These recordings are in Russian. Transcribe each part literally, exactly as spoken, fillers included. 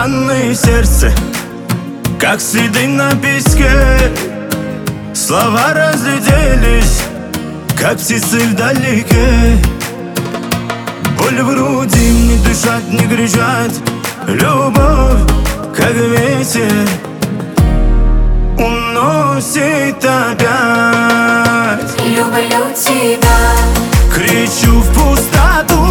раны в сердце, как следы на песке. Слова разлетелись, как птицы вдалеке. Боль в груди, не дышать, не кричать. Любовь, как ветер, уносит опять. Люблю тебя, кричу в пустоту.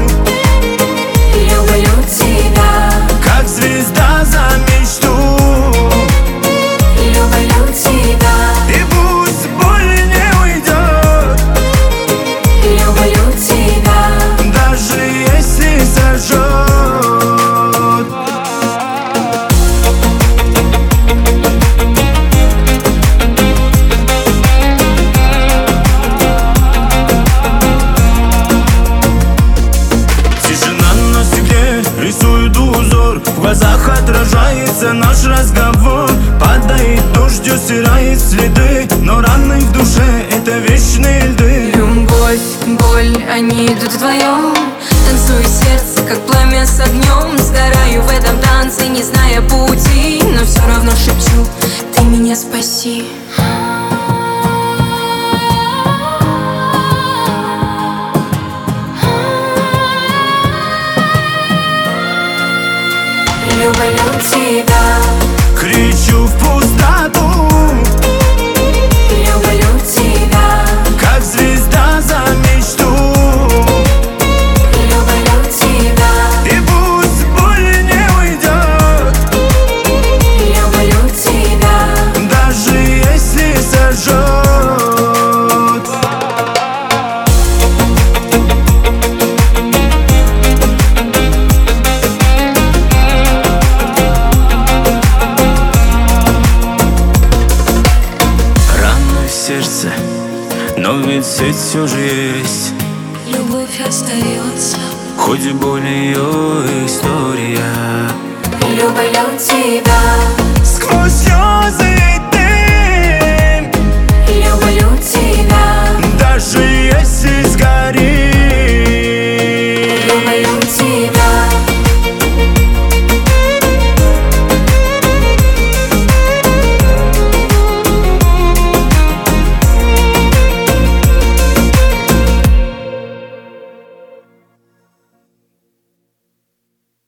люблю тебя, как звезда за мечту. люблю тебя, И пусть боль не уйдет, люблю тебя, даже если сожжет. Тишина на стекле рисует узор, в глазах отражается наш разговор. Падает дождь, стирает следы, но раны в душе — это вечные льды. любовь, боль, они идут вдвоем. Танцует сердце, как пламя с огнем. Сгораю в этом танце, не зная пути, но все равно шепчу: ты меня спаси. Люблю тебя, кричу в пустоту. люблю тебя, как звезда за мечту. люблю тебя, И пусть боль не уйдет, люблю тебя, даже если сожжет. Раны в сердце, но ведь свет все же есть. любовь остается. Хоть и боль ее история. Люблю тебя, Сквозь слезы и дым, люблю тебя, даже если сгорим. люблю